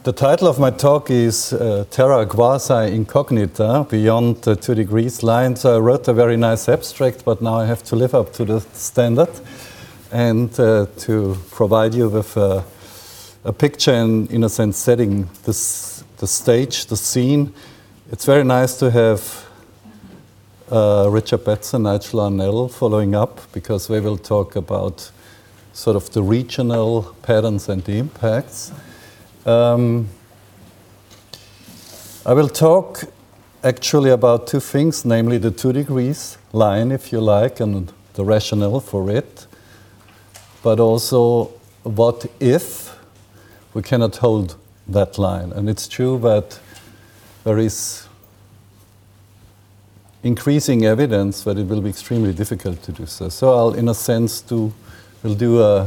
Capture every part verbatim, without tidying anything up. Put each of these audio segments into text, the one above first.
The title of my talk is uh, Terra Quasi Incognita, Beyond the Two Degrees Line. So I wrote a very nice abstract, but now I have to live up to the standard and uh, to provide you with a, a picture and, in a sense, setting this, the stage, the scene. It's very nice to have uh, Richard Betts and Nigel Arnell following up, because they will talk about sort of the regional patterns and the impacts. Um, I will talk actually about two things, namely the two degrees line, if you like, and the rationale for it, but also what if we cannot hold that line. And it's true that there is increasing evidence that it will be extremely difficult to do so. So I'll, in a sense, do, will do a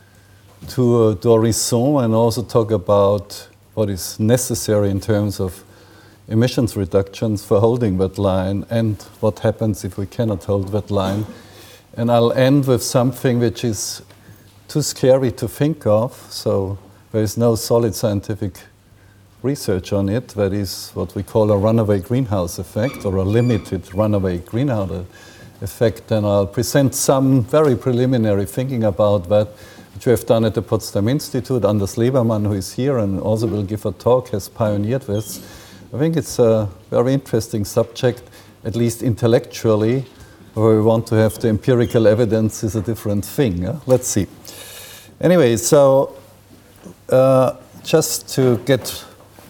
to d'horizon and also talk about what is necessary in terms of emissions reductions for holding that line and what happens if we cannot hold that line. And I'll end with something which is too scary to think of, so there is no solid scientific research on it. That is what we call a runaway greenhouse effect, or a limited runaway greenhouse effect. And I'll present some very preliminary thinking about that, which we have done at the Potsdam Institute. Anders Liebermann, who is here and also will give a talk, has pioneered this. I think it's a very interesting subject, at least intellectually. Where we want to have the empirical evidence is a different thing. Huh? Let's see. Anyway, so uh, just to get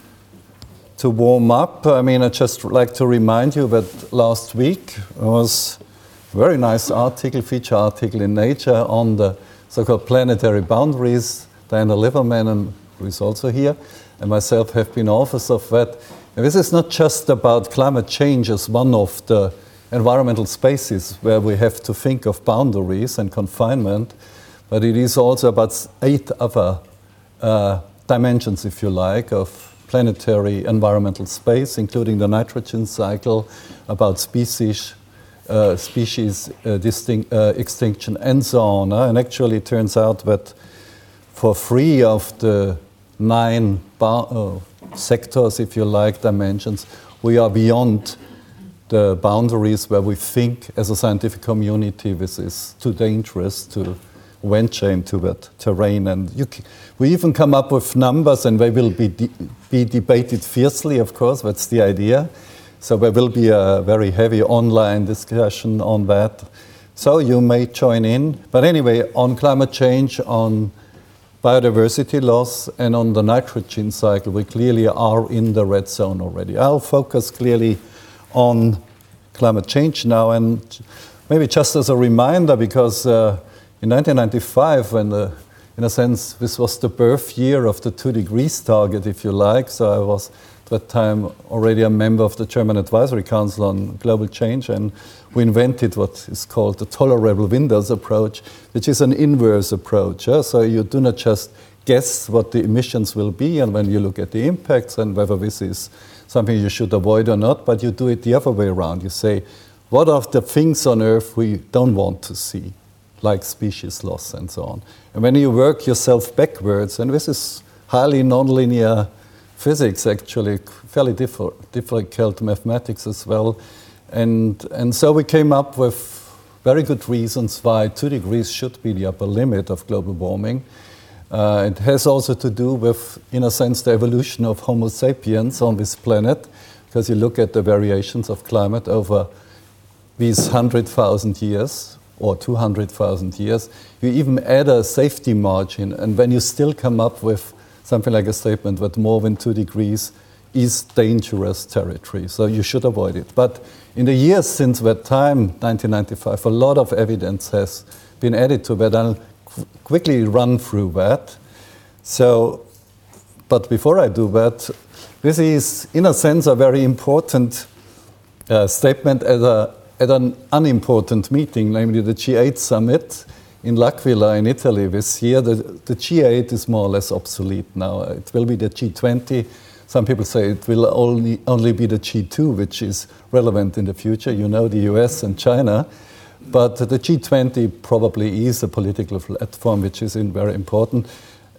to warm up, I mean, I'd just like to remind you that last week was a very nice article, feature article in Nature on the so-called planetary boundaries. Diana Liverman, and who is also here, and myself have been authors of that. And this is not just about climate change as one of the environmental spaces where we have to think of boundaries and confinement, but it is also about eight other uh, dimensions, if you like, of planetary environmental space, including the nitrogen cycle, about species, Uh, species uh, distinct, uh, extinction, and so on. Uh, and actually it turns out that for three of the nine uh, sectors, if you like, dimensions, we are beyond the boundaries where we think as a scientific community this is too dangerous to venture into that terrain. And you c we even come up with numbers, and they will be, de be debated fiercely, of course, that's the idea. So there will be a very heavy online discussion on that. So you may join in. But anyway, on climate change, on biodiversity loss, and on the nitrogen cycle, we clearly are in the red zone already. I'll focus clearly on climate change now. And maybe just as a reminder, because uh, in nineteen ninety-five, when the, in a sense, this was the birth year of the two degrees target, if you like, so I was that time already a member of the German Advisory Council on Global Change, and we invented what is called the tolerable windows approach, which is an inverse approach. Yeah? So you do not just guess what the emissions will be, and when you look at the impacts and whether this is something you should avoid or not, but you do it the other way around. You say, what are the things on Earth we don't want to see, like species loss and so on. And when you work yourself backwards, and this is highly nonlinear physics, actually, fairly diff- difficult mathematics as well. And, and so we came up with very good reasons why two degrees should be the upper limit of global warming. Uh, it has also to do with, in a sense, the evolution of Homo sapiens on this planet, because you look at the variations of climate over these one hundred thousand years or two hundred thousand years. You even add a safety margin, and when you still come up with something like a statement that more than two degrees is dangerous territory, so you should avoid it. But in the years since that time, nineteen ninety-five, a lot of evidence has been added to that. I'll qu- quickly run through that. So, but before I do that, this is, in a sense, a very important uh, statement at, a, at an unimportant meeting, namely the G eight summit in L'Aquila in Italy this year. The, the G eight is more or less obsolete now. It will be the G twenty. Some people say it will only, only be the G two, which is relevant in the future. You know, the U S and China. But the G twenty probably is a political platform which is in very important.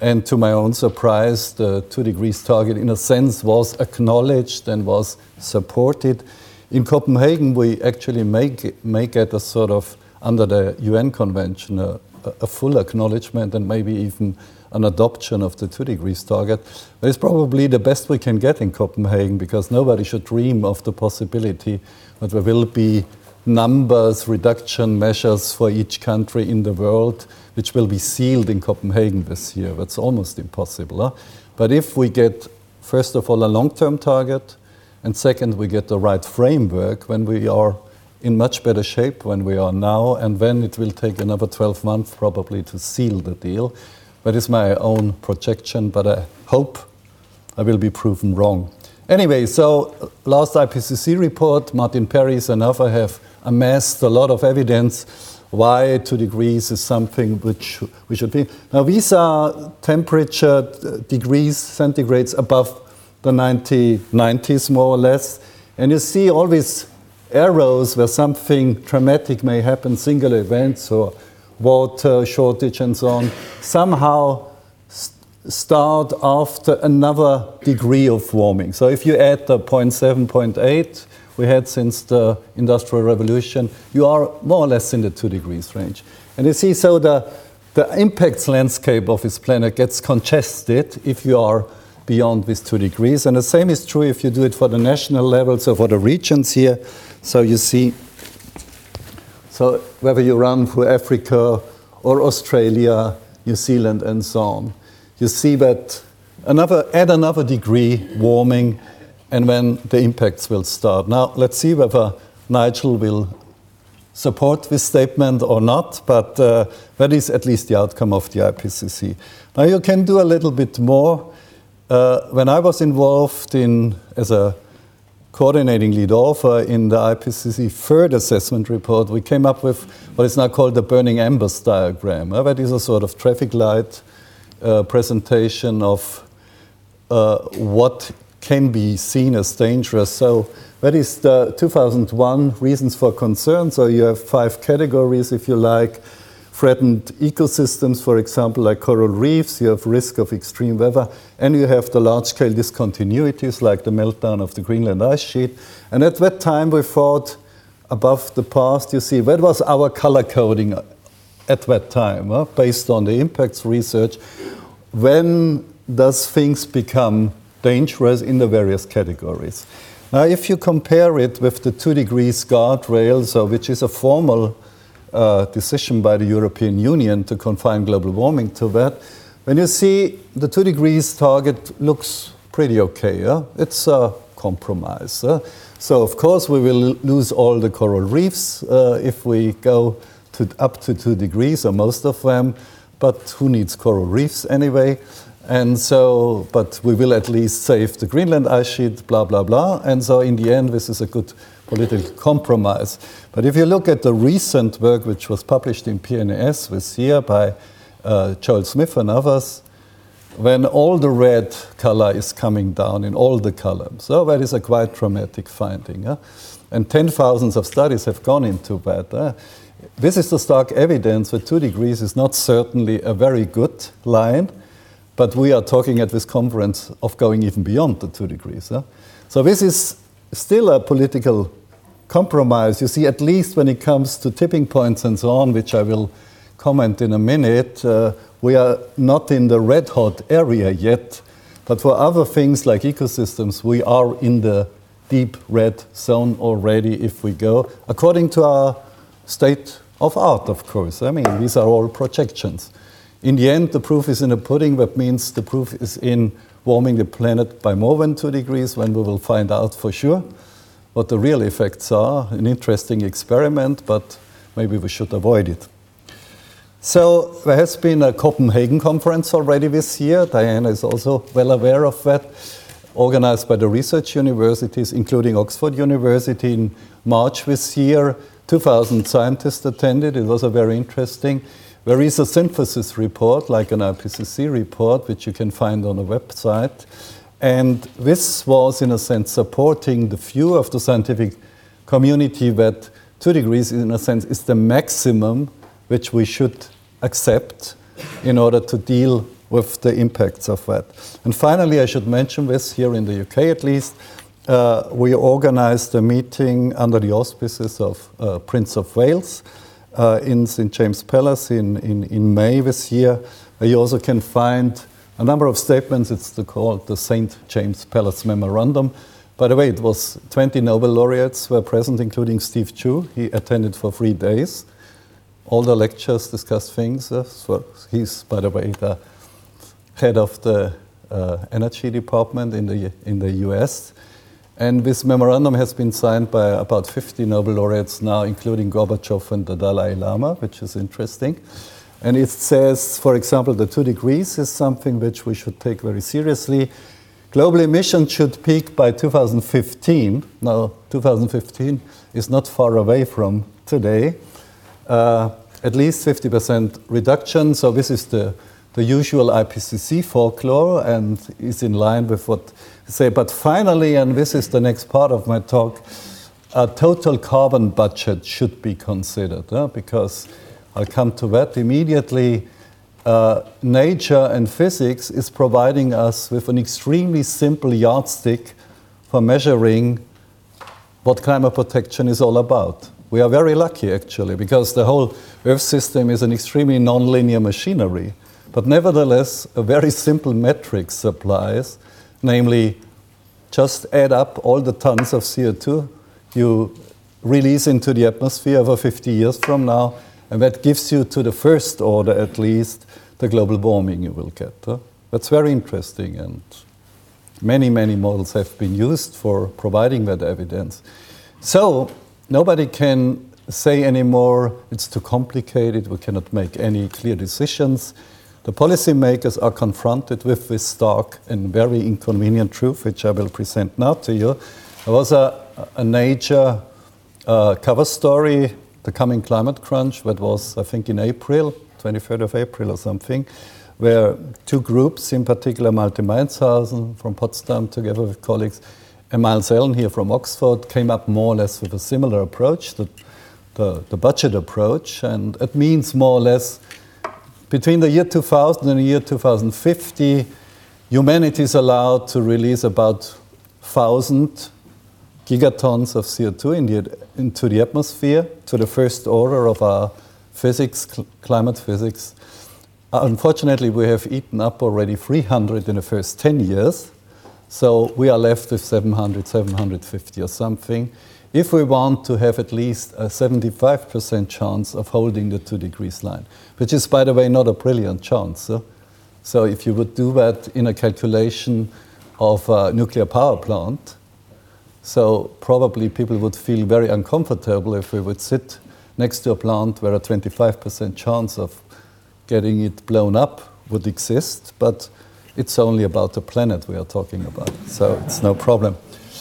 And to my own surprise, the two degrees target, in a sense, was acknowledged and was supported. In Copenhagen, we actually make, make it a sort of, under the U N Convention, a, a full acknowledgement and maybe even an adoption of the two degrees target. But it's probably the best we can get in Copenhagen, because nobody should dream of the possibility that there will be numbers, reduction measures for each country in the world, which will be sealed in Copenhagen this year. That's almost impossible. Huh? But if we get, first of all, a long-term target, and second, we get the right framework, when we are in much better shape than we are now, and then it will take another twelve months probably to seal the deal. That is my own projection, but I hope I will be proven wrong. Anyway, so last I P C C report, Martin Perrys and others have amassed a lot of evidence why two degrees is something which we should be. Now these are temperature degrees centigrades above the nineteen nineties, more or less. And you see all these arrows where something dramatic may happen, singular events or water shortage and so on, somehow st start after another degree of warming. So if you add the zero point seven, zero point eight we had since the Industrial Revolution, you are more or less in the two degrees range. And you see, so the, the impacts landscape of this planet gets congested if you are beyond these two degrees. And the same is true if you do it for the national level, so for the regions here. So you see, so whether you run through Africa or Australia, New Zealand, and so on, you see that another, add another degree warming, and then the impacts will start. Now, let's see whether Nigel will support this statement or not, but uh, that is at least the outcome of the I P C C. Now, you can do a little bit more. Uh, when I was involved in, as a coordinating lead author in the I P C C third assessment report, we came up with what is now called the burning embers diagram. Uh, that is a sort of traffic light uh, presentation of uh, what can be seen as dangerous. So that is the two thousand one reasons for concern. So you have five categories, if you like. Threatened ecosystems, for example, like coral reefs, you have risk of extreme weather, and you have the large-scale discontinuities, like the meltdown of the Greenland ice sheet. And at that time, we thought, above the past, you see, that was our color coding at that time, huh? Based on the impacts research. When does things become dangerous in the various categories? Now, if you compare it with the two degrees guardrail, so which is a formal uh, decision by the European Union to confine global warming to that, when you see the two degrees target looks pretty okay. Yeah? It's a compromise. Uh? So, of course, we will lose all the coral reefs uh, if we go to up to two degrees, or most of them, but who needs coral reefs anyway? And so, but we will at least save the Greenland ice sheet, blah, blah, blah. And so in the end, this is a good political compromise. But if you look at the recent work, which was published in P N A S this year by uh, Joel Smith and others, when all the red color is coming down in all the columns, so that is a quite dramatic finding. Huh? And ten thousands of studies have gone into that. Huh? This is the stark evidence that two degrees is not certainly a very good line, but we are talking at this conference of going even beyond the two degrees. Huh? So this is still a political compromise. You see, at least when it comes to tipping points and so on, which I will comment in a minute, uh, we are not in the red hot area yet. But for other things like ecosystems, we are in the deep red zone already if we go, according to our state of art, of course. I mean, these are all projections. In the end, the proof is in the pudding. That means the proof is in warming the planet by more than two degrees, when we will find out for sure what the real effects are. An interesting experiment, but maybe we should avoid it. So there has been a Copenhagen conference already this year. Diana is also well aware of that, organized by the research universities, including Oxford University in March this year. two thousand scientists attended. It was a very interesting. There is a synthesis report, like an I P C C report, which you can find on a website. And this was, in a sense, supporting the view of the scientific community that two degrees, in a sense, is the maximum which we should accept in order to deal with the impacts of that. And finally, I should mention this here in the U K at least. Uh, we organized a meeting under the auspices of uh, Prince of Wales uh, in Saint James Palace in, in, in May this year. Uh, you also can find a number of statements. It's the, called the Saint James Palace Memorandum. By the way, it was twenty Nobel laureates were present, including Steve Chu. He attended for three days. All the lectures discussed things. Uh, so he's, by the way, the head of the uh, energy department in the, in the U S. And this memorandum has been signed by about fifty Nobel laureates now, including Gorbachev and the Dalai Lama, which is interesting. And it says, for example, the two degrees is something which we should take very seriously. Global emissions should peak by two thousand fifteen. Now, two thousand fifteen is not far away from today. Uh, at least fifty percent reduction. So this is the, the usual I P C C folklore and is in line with what I say. But finally, and this is the next part of my talk, a total carbon budget should be considered, huh? Because I'll come to that immediately. Uh, nature and physics is providing us with an extremely simple yardstick for measuring what climate protection is all about. We are very lucky, actually, because the whole Earth system is an extremely nonlinear machinery. But nevertheless, a very simple metric applies, namely, just add up all the tons of C O two you release into the atmosphere over fifty years from now, and that gives you, to the first order at least, the global warming you will get. Huh? That's very interesting, and many, many models have been used for providing that evidence. So, nobody can say anymore, it's too complicated, we cannot make any clear decisions. The policymakers are confronted with this stark and very inconvenient truth, which I will present now to you. There was a, a Nature uh, cover story, The Coming Climate Crunch, that was, I think, in April, twenty-third of April or something, where two groups, in particular Malte Meinshausen from Potsdam, together with colleagues, and Miles Allen here from Oxford, came up more or less with a similar approach, the, the, the budget approach, and it means more or less between the year two thousand and the year two thousand fifty, humanity is allowed to release about one thousand gigatons of C O two in the, into the atmosphere, to the first order of our physics, cl- climate physics. Uh, unfortunately, we have eaten up already three hundred in the first ten years, so we are left with seven hundred, seven hundred fifty or something. If we want to have at least a seventy-five percent chance of holding the two degrees line, which is, by the way, not a brilliant chance. Huh? So if you would do that in a calculation of a nuclear power plant, so probably people would feel very uncomfortable if we would sit next to a plant where a twenty-five percent chance of getting it blown up would exist, but it's only about the planet we are talking about, so it's no problem.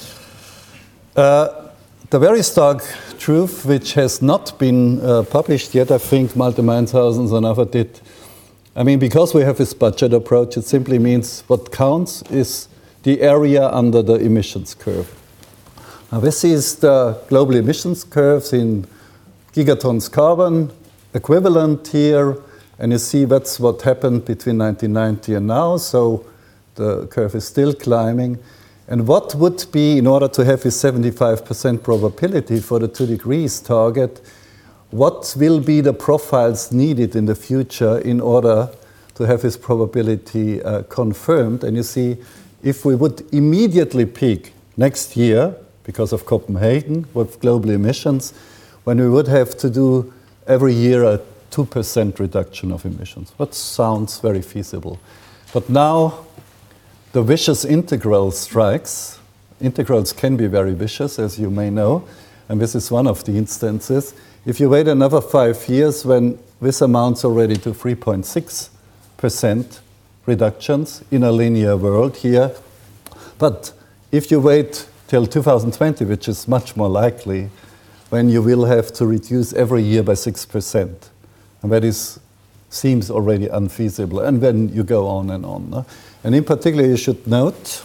Uh, The very stark truth, which has not been uh, published yet, I think Malte Meinshausen and others did. I mean, because we have this budget approach, it simply means what counts is the area under the emissions curve. Now, this is the global emissions curves in gigatons carbon equivalent here, and you see that's what happened between nineteen ninety and now, so the curve is still climbing. And what would be, in order to have a seventy-five percent probability for the two degrees target, what will be the profiles needed in the future in order to have this probability uh, confirmed? And you see, if we would immediately peak next year, because of Copenhagen, with global emissions, when we would have to do every year a two percent reduction of emissions. That sounds very feasible. But now, the vicious integral strikes. Integrals can be very vicious, as you may know, and this is one of the instances. If you wait another five years, when this amounts already to three point six percent reductions in a linear world here, but if you wait till two thousand twenty, which is much more likely, when you will have to reduce every year by six percent, and that is seems already unfeasible, and then you go on and on. No? And in particular, you should note,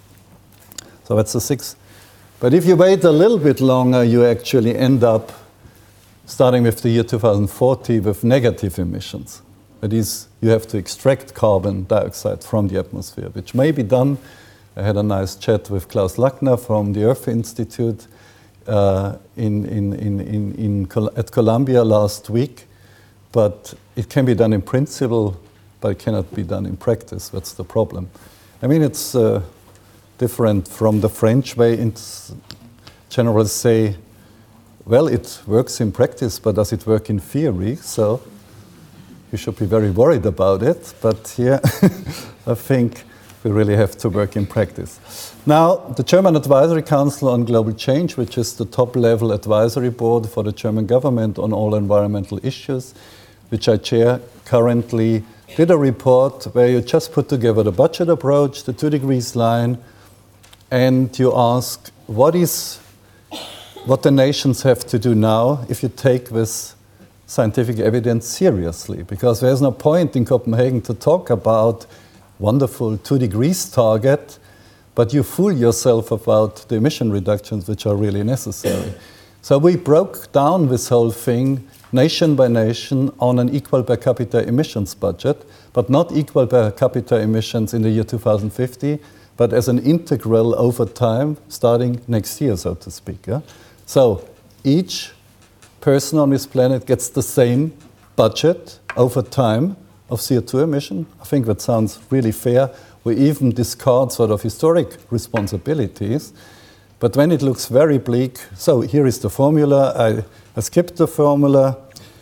so that's the six, but if you wait a little bit longer, you actually end up, starting with the year two thousand forty, with negative emissions. That is, you have to extract carbon dioxide from the atmosphere, which may be done. I had a nice chat with Klaus Lackner from the Earth Institute uh, in, in, in, in, in Col- at Columbia last week. But it can be done in principle, but it cannot be done in practice. That's the problem. I mean, it's uh, different from the French way. In general, say, well, it works in practice, but does it work in theory? So you should be very worried about it. But here, I think we really have to work in practice. Now, the German Advisory Council on Global Change, which is the top-level advisory board for the German government on all environmental issues, which I chair currently, did a report where you just put together the budget approach, the two degrees line, and you ask what is what the nations have to do now if you take this scientific evidence seriously. Because there's no point in Copenhagen to talk about wonderful two degrees target, but you fool yourself about the emission reductions which are really necessary. So we broke down this whole thing nation by nation on an equal per capita emissions budget, but not equal per capita emissions in the year two thousand fifty, but as an integral over time, starting next year, so to speak. Yeah? So each person on this planet gets the same budget over time of C O two emission. I think that sounds really fair. We even discard sort of historic responsibilities. But when it looks very bleak, so here is the formula. I, I skipped the formula.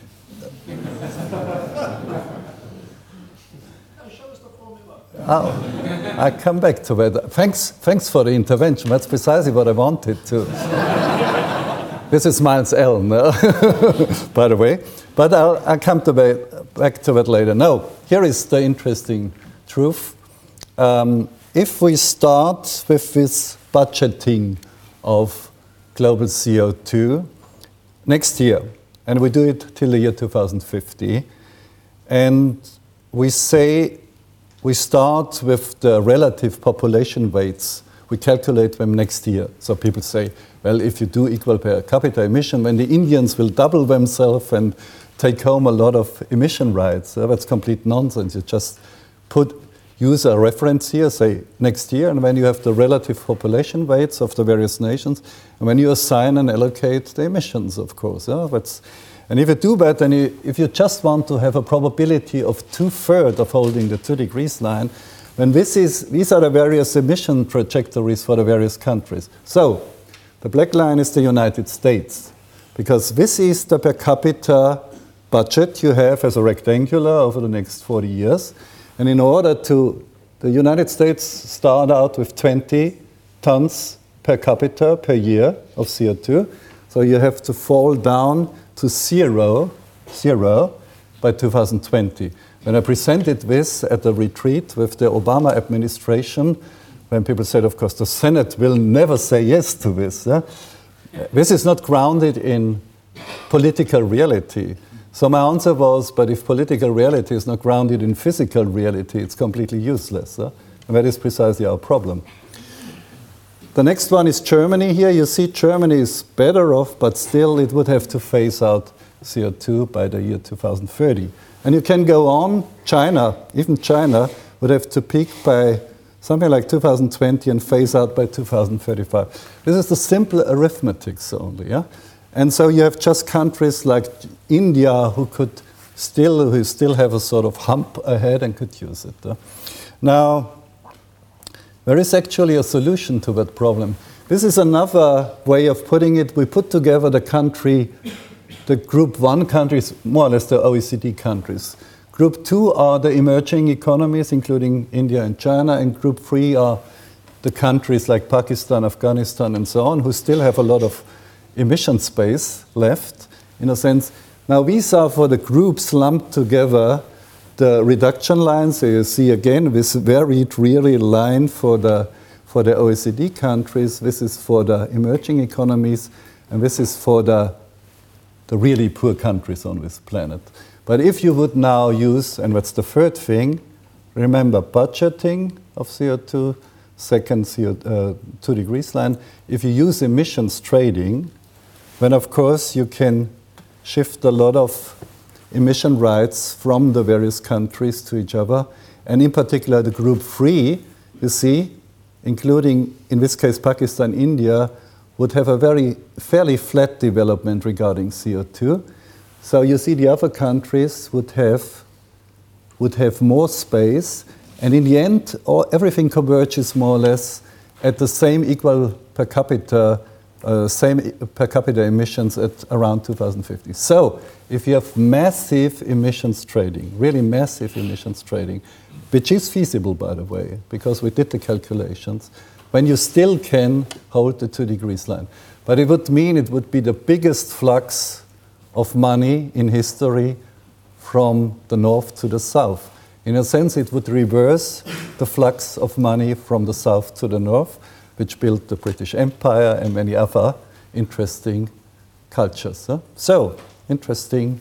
Show us the formula. Oh, I come back to that. Thanks, thanks for the intervention. That's precisely what I wanted to. This is Miles Allen, no? By the way. But I'll, I'll come to that, back to that later. No, here is the interesting truth. Um, if we start with this budgeting of global C O two next year, and we do it till the year two thousand fifty, and we say we start with the relative population weights, we calculate them next year. So people say, well, if you do equal per capita emission, then the Indians will double themselves and take home a lot of emission rights. So that's complete nonsense. You just put use a reference here, say next year, and then you have the relative population weights of the various nations, and when you assign and allocate the emissions, of course. Yeah? That's, and if you do that, then you, if you just want to have a probability of two-thirds of holding the two degrees line, then this is, these are the various emission trajectories for the various countries. So, the black line is the United States, because this is the per capita budget you have as a rectangular over the next forty years. And in order to, the United States start out with twenty tons per capita per year of C O two. So you have to fall down to zero, zero by two thousand twenty. When I presented this at a retreat with the Obama administration, when people said, of course, the Senate will never say yes to this. Eh? This is not grounded in political reality. So my answer was, but if political reality is not grounded in physical reality, it's completely useless. Eh? And that is precisely our problem. The next one is Germany here. You see Germany is better off, but still it would have to phase out C O two by the year two thousand thirty. And you can go on. China, even China, would have to peak by something like two thousand twenty and phase out by two thousand thirty-five. This is the simple arithmetics only, yeah? And so you have just countries like India who could still, who still have a sort of hump ahead and could use it. Uh. Now, there is actually a solution to that problem. This is another way of putting it. We put together the country, the group one countries, more or less the O E C D countries. Group two are the emerging economies, including India and China, and group three are the countries like Pakistan, Afghanistan, and so on, who still have a lot of emission space left, in a sense. Now, these are for the groups lumped together, the reduction line. So you see again this very dreary line for the, for the O E C D countries. This is for the emerging economies, and this is for the, the really poor countries on this planet. But if you would now use, and that's the third thing, remember budgeting of C O two, second C O two, uh, two degrees line. If you use emissions trading, then of course you can shift a lot of emission rights from the various countries to each other. And in particular, the group three, you see, including, in this case, Pakistan, India, would have a very fairly flat development regarding C O two. So you see the other countries would have, would have more space. And in the end, all, everything converges more or less at the same equal per capita, uh, same per capita emissions at around two thousand fifty. So if you have massive emissions trading, really massive emissions trading, which is feasible, by the way, because we did the calculations, when you still can hold the two degrees line. But it would mean it would be the biggest flux of money in history from the north to the south. In a sense, it would reverse the flux of money from the south to the north, which built the British Empire and many other interesting cultures. Huh? So, interesting,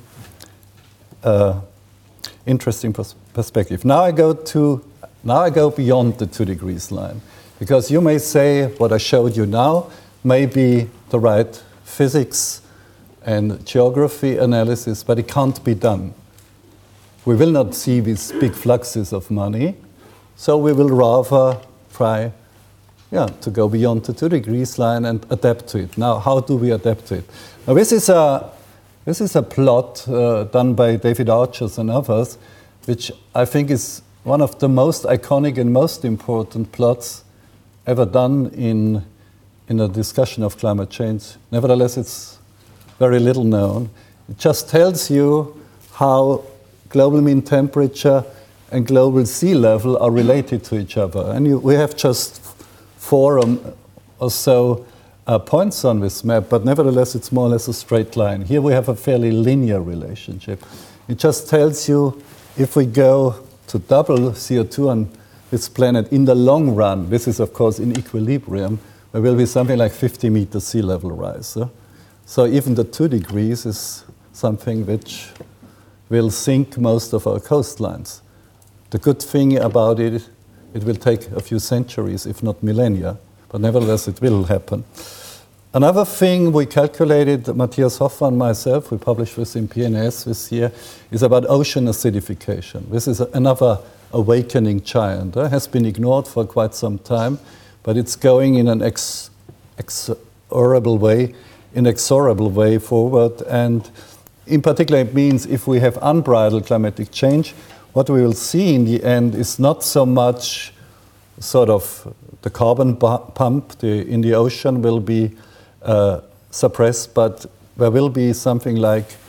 uh, interesting pers perspective. Now I go to, now I go beyond the two degrees line, because you may say what I showed you now may be the right physics and geography analysis, but it can't be done. We will not see these big fluxes of money, so we will rather try yeah, to go beyond the two degrees line and adapt to it. Now, how do we adapt to it? Now, this is a, this is a plot uh, done by David Archers and others, which I think is one of the most iconic and most important plots ever done in, in a discussion of climate change. Nevertheless, it's very little known. It just tells you how global mean temperature and global sea level are related to each other. And you, we have just four um, or so uh, points on this map, but nevertheless it's more or less a straight line. Here we have a fairly linear relationship. It just tells you if we go to double C O two on this planet in the long run, this is of course in equilibrium, there will be something like fifty meters sea level rise. Huh? So even the two degrees is something which will sink most of our coastlines. The good thing about it, it will take a few centuries, if not millennia, but nevertheless it will happen. Another thing we calculated, Matthias Hoffmann and myself, we published this in P N S this year, is about ocean acidification. This is another awakening giant. It has been ignored for quite some time, but it's going in an ex exorable way, inexorable way forward. And in particular, it means if we have unbridled climatic change, what we will see in the end is not so much sort of the carbon pump the, in the ocean will be uh, suppressed, but there will be something like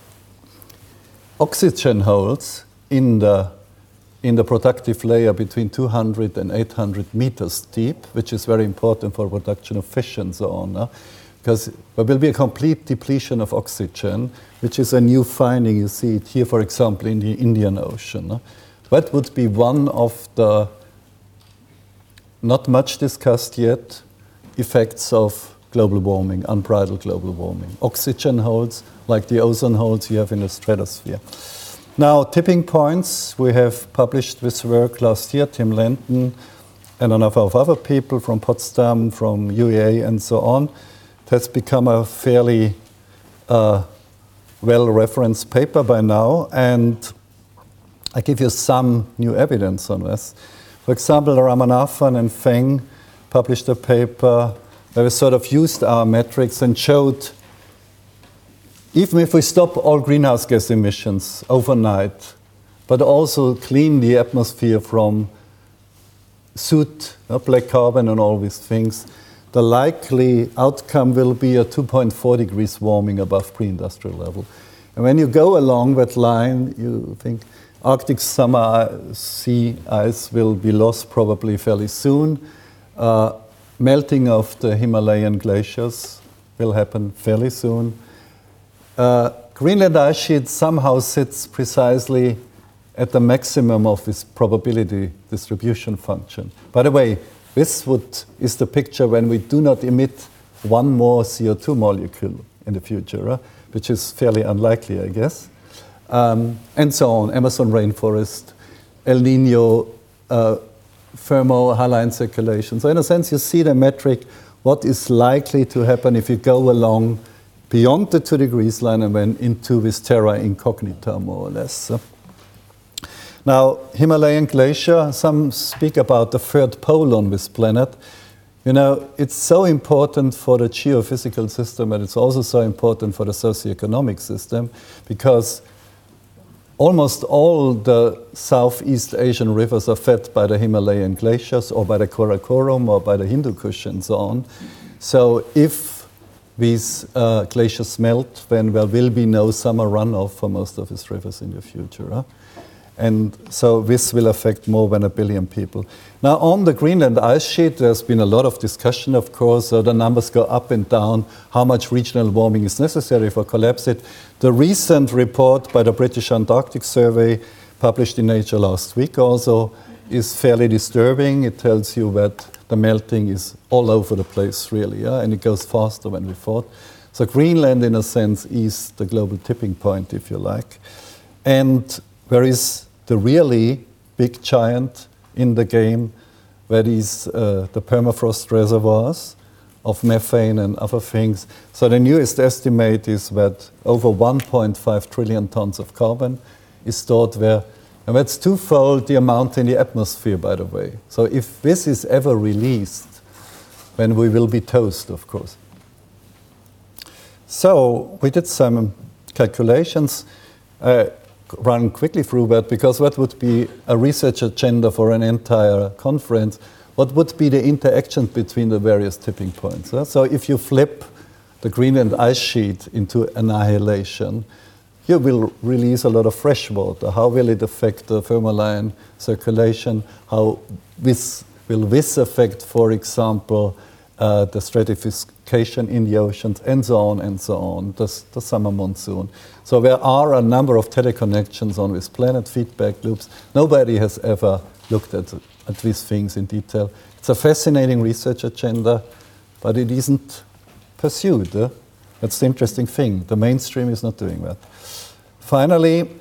oxygen holes in the, in the productive layer between two hundred and eight hundred meters deep, which is very important for production of fish and so on. Huh? Because there will be a complete depletion of oxygen, which is a new finding. You see it here, for example, in the Indian Ocean. That would be one of the not much discussed yet effects of global warming, unbridled global warming. Oxygen holes, like the ozone holes you have in the stratosphere. Now, tipping points, we have published this work last year, Tim Lenton and a number of other people from Potsdam, from U A E and so on. Has become a fairly uh, well-referenced paper by now, and I give you some new evidence on this. For example, Ramanathan and Feng published a paper where we sort of used our metrics and showed even if we stop all greenhouse gas emissions overnight, but also clean the atmosphere from soot, uh, black carbon and all these things, the likely outcome will be a two point four degrees warming above pre-industrial level. And when you go along that line, you think Arctic summer sea ice will be lost probably fairly soon. Uh, melting of the Himalayan glaciers will happen fairly soon. Uh, Greenland ice sheet somehow sits precisely at the maximum of this probability distribution function. By the way, this would, is the picture when we do not emit one more C O two molecule in the future, uh, which is fairly unlikely, I guess. Um, and so on, Amazon rainforest, El Nino, uh, thermo-haline circulation. So in a sense, you see the metric, what is likely to happen if you go along beyond the two degrees line and went into this terra incognita, more or less. Now, Himalayan glacier, some speak about the third pole on this planet. You know, it's so important for the geophysical system, and it's also so important for the socioeconomic system, because almost all the Southeast Asian rivers are fed by the Himalayan glaciers or by the Karakoram or by the Hindu Kush and so on. So if these uh, glaciers melt, then there will be no summer runoff for most of these rivers in the future. Huh? And so this will affect more than a billion people. Now, on the Greenland ice sheet, there's been a lot of discussion, of course. So the numbers go up and down, how much regional warming is necessary for collapse it. The recent report by the British Antarctic Survey, published in Nature last week also, is fairly disturbing. It tells you that the melting is all over the place, really, yeah? And it goes faster than we thought. So Greenland, in a sense, is the global tipping point, if you like. And there is the really big giant in the game, that is uh, the permafrost reservoirs of methane and other things. So the newest estimate is that over one point five trillion tons of carbon is stored there. And that's twofold the amount in the atmosphere, by the way. So if this is ever released, then we will be toast, of course. So we did some calculations. Uh, run quickly through that, because that would be a research agenda for an entire conference. What would be the interaction between the various tipping points? Huh? So if you flip the Greenland ice sheet into annihilation, you will release a lot of fresh water. How will it affect the thermaline circulation? How this, will this affect, for example, uh, the stratification in the oceans, and so on and so on, the, the summer monsoon. So there are a number of teleconnections on this planet, feedback loops. Nobody has ever looked at, at these things in detail. It's a fascinating research agenda, but it isn't pursued. Eh? That's the interesting thing. The mainstream is not doing that. Finally,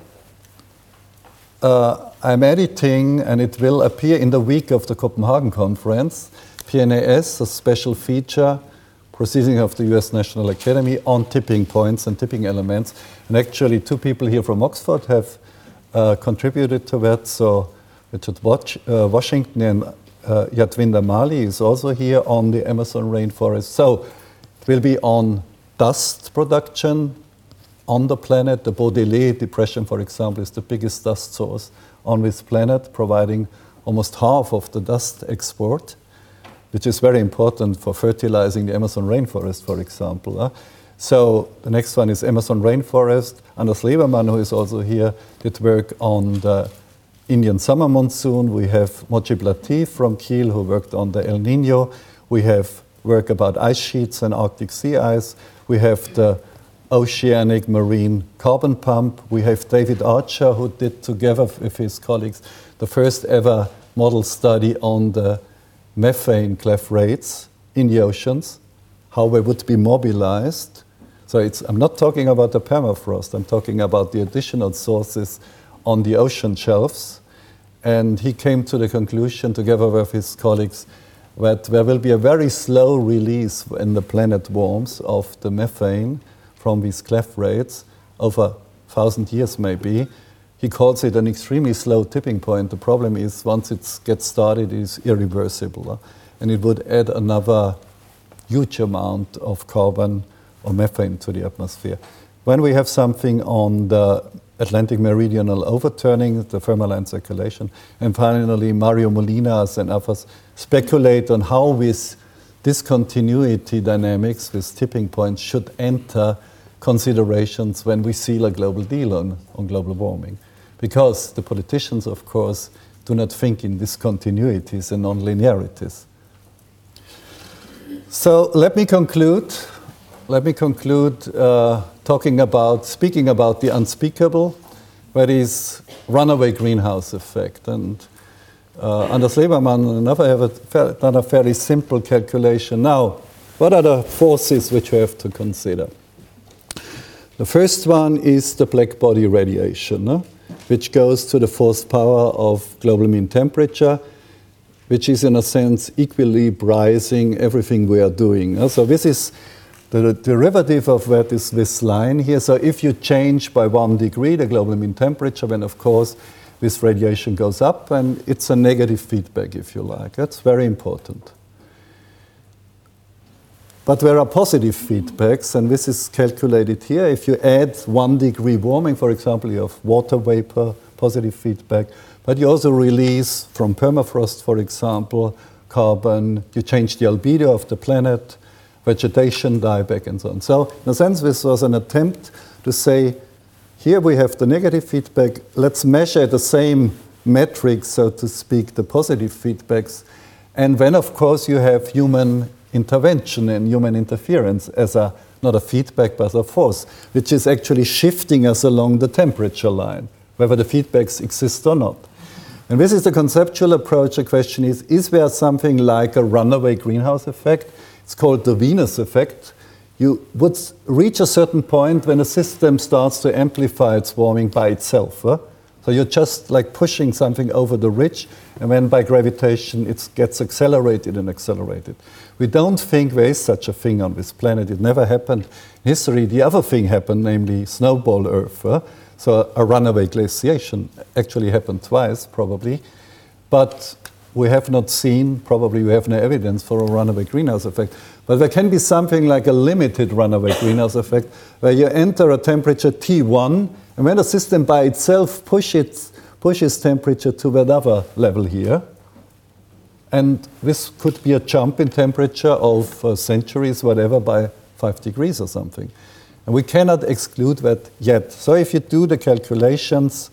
uh, I'm editing, and it will appear in the week of the Copenhagen conference, P N A S, a special feature, proceeding of the U S National Academy on tipping points and tipping elements. And actually, two people here from Oxford have uh, contributed to that. So Richard Watch, uh, Washington and uh, Yadvinder Mali is also here on the Amazon rainforest. So it will be on dust production on the planet. The Baudelaire depression, for example, is the biggest dust source on this planet, providing almost half of the dust export, which is very important for fertilizing the Amazon rainforest, for example. Uh. So the next one is Amazon rainforest. Anders Lebermann, who is also here, did work on the Indian summer monsoon. We have Mojib Latif from Kiel, who worked on the El Nino. We have work about ice sheets and Arctic sea ice. We have the oceanic marine carbon pump. We have David Archer, who did, together with his colleagues, the first ever model study on the methane cleft rates in the oceans, how they would be mobilized. So it's, I'm not talking about the permafrost, I'm talking about the additional sources on the ocean shelves. And he came to the conclusion, together with his colleagues, that there will be a very slow release when the planet warms of the methane from these cleft rates over a thousand years maybe. He calls it an extremely slow tipping point. The problem is, once it gets started, it is irreversible. Uh, and it would add another huge amount of carbon or methane to the atmosphere. When we have something on the Atlantic meridional overturning, the thermaline circulation, and finally Mario Molinas and others speculate on how this discontinuity dynamics, this tipping point, should enter considerations when we seal a global deal on, on global warming. Because the politicians, of course, do not think in discontinuities and non-linearities. So let me conclude. Let me conclude uh, talking about, speaking about the unspeakable, that is runaway greenhouse effect. And uh, Anders Lebermann and another have a, done a fairly simple calculation. Now, what are the forces which you have to consider? The first one is the black body radiation, no? which goes to the forced power of global mean temperature, which is in a sense equilibrizing everything we are doing. So this is The derivative of that is this line here. So if you change by one degree the global mean temperature, then of course this radiation goes up, and it's a negative feedback, if you like. That's very important. But there are positive feedbacks, and this is calculated here. If you add one degree warming, for example, you have water vapor, positive feedback, but you also release from permafrost, for example, carbon, you change the albedo of the planet, vegetation dieback, and so on. So in a sense, this was an attempt to say, here we have the negative feedback, let's measure the same metrics, so to speak, the positive feedbacks, and then of course you have human intervention and human interference as a, not a feedback, but a force, which is actually shifting us along the temperature line, whether the feedbacks exist or not. And this is the conceptual approach. The question is, is there something like a runaway greenhouse effect? It's called the Venus effect. You would reach a certain point when a system starts to amplify its warming by itself. Huh? So you're just like pushing something over the ridge, and then by gravitation it gets accelerated and accelerated. We don't think there is such a thing on this planet. It never happened in history. The other thing happened, namely snowball Earth. Huh? So a runaway glaciation actually happened twice, probably. But we have not seen, probably we have no evidence for a runaway greenhouse effect. But there can be something like a limited runaway greenhouse effect, where you enter a temperature T one, and when the system by itself pushes, pushes temperature to that other level here. And this could be a jump in temperature of uh, centuries, whatever, by five degrees or something. And we cannot exclude that yet. So if you do the calculations,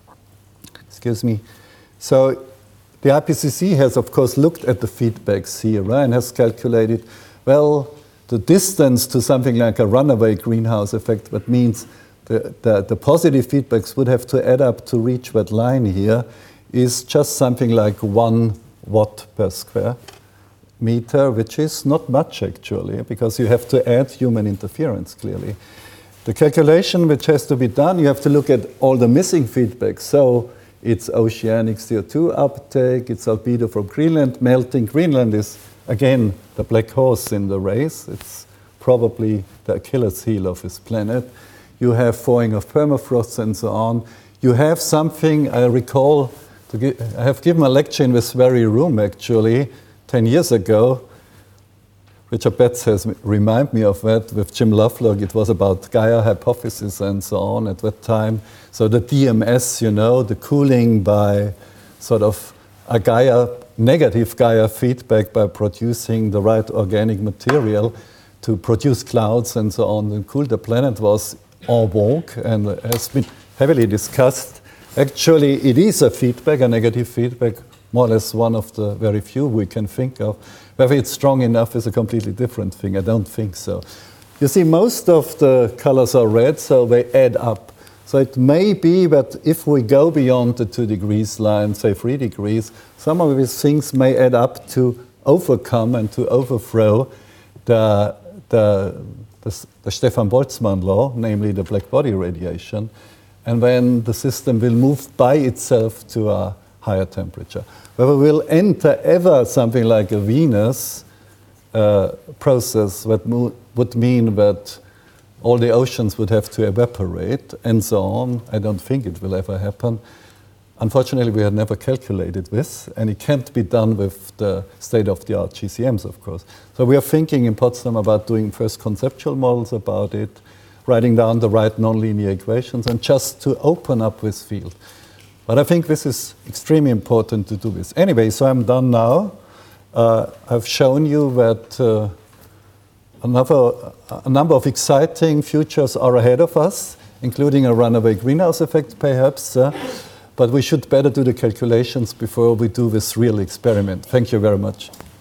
excuse me, so the I P C C has, of course, looked at the feedbacks here, right, and has calculated, well, the distance to something like a runaway greenhouse effect, that means the, the, the positive feedbacks would have to add up to reach that line here, is just something like one watt per square meter, which is not much actually, because you have to add human interference, clearly. The calculation which has to be done, you have to look at all the missing feedbacks. So it's oceanic C O two uptake, it's albedo from Greenland melting. Greenland is, again, the black horse in the race. It's probably the Achilles heel of this planet. You have thawing of permafrost and so on. You have something, I recall, to give, I have given a lecture in this very room, actually, ten years ago. Richard Betts has reminded me of that with Jim Lovelock. It was about Gaia hypothesis and so on at that time. So the D M S, you know, the cooling by sort of a Gaia, negative Gaia feedback by producing the right organic material to produce clouds and so on and cool the planet, was en vogue and has been heavily discussed. Actually, it is a feedback, a negative feedback, more or less one of the very few we can think of. Whether it's strong enough is a completely different thing. I don't think so. You see, most of the colors are red, so they add up. So it may be that if we go beyond the two degrees line, say three degrees, some of these things may add up to overcome and to overthrow the, the, the, the Stefan Boltzmann law, namely the black body radiation, and then the system will move by itself to a higher temperature. Whether we'll enter ever something like a Venus uh, process that mo- would mean that all the oceans would have to evaporate and so on, I don't think it will ever happen. Unfortunately, we have never calculated this, and it can't be done with the state-of-the-art G C Ms, of course. So we are thinking in Potsdam about doing first conceptual models about it, writing down the right nonlinear equations, and just to open up this field. But I think this is extremely important to do this. Anyway, so I'm done now. Uh, I've shown you that uh, another, a number of exciting futures are ahead of us, including a runaway greenhouse effect, perhaps. Uh, but we should better do the calculations before we do this real experiment. Thank you very much.